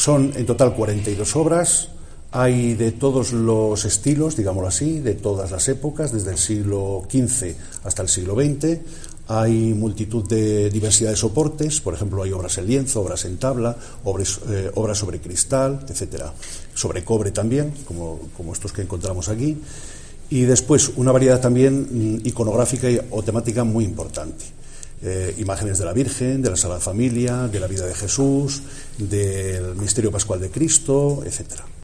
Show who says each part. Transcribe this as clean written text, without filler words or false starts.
Speaker 1: Son en total 42 obras, hay de todos los estilos, digámoslo así, de todas las épocas, desde el siglo XV hasta el siglo XX. Hay multitud de diversidad de soportes, por ejemplo, hay obras en lienzo, obras en tabla, obras sobre cristal, etcétera, sobre cobre también, como estos que encontramos aquí. Y después una variedad también iconográfica o temática muy importante. Imágenes de la Virgen, de la Sagrada Familia, de la vida de Jesús, del misterio pascual de Cristo, etcétera.